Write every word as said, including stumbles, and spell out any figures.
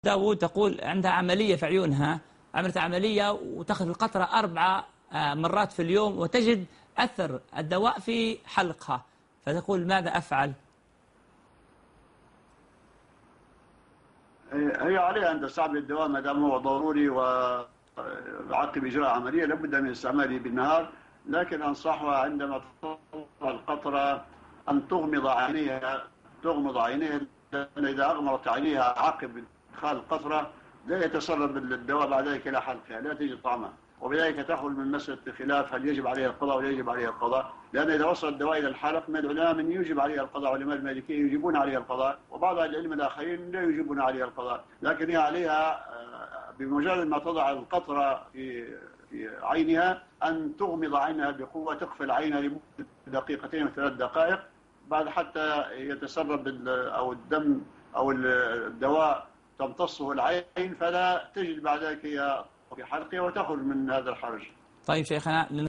داوود تقول عندها عملية في عيونها، عملت عملية وتأخذ القطرة أربع مرات في اليوم وتجد أثر الدواء في حلقها، فتقول ماذا أفعل؟ هي عليها أن تستعمل الدواء ما دام هو ضروري وعقب إجراء عملية لابد من استعماله بالنهار، لكن أنصحها عندما تضع القطرة أن تغمض عينيها تغمض عينيها لأن إذا أغمضت عينيها عقب إدخال القطرة لا يتسرب الدواء بعد ذلك إلى حلقها، لا تجد طعمه، وبذلك تخرج من مسألة خلاف هل يجب عليها القضاء ولا يجب عليها القضاء، لأن إذا وصل الدواء إلى الحلق من العلماء من يجب عليها القضاء، علماء المالكية يجيبون عليها القضاء، وبعض العلم الآخرين لا يجيبون عليها القضاء، لكن هي عليها بمجرد ما تضع القطرة في في عينها أن تغمض عينها بقوة، تقفل عينها لمدة دقيقتين وثلاث دقائق بعد حتى يتسرب أو الدم أو الدواء تمتصه العين، فلا تجد بعد ذلك هي في حلقها وتخرج من هذا الحرج. طيب شيخنا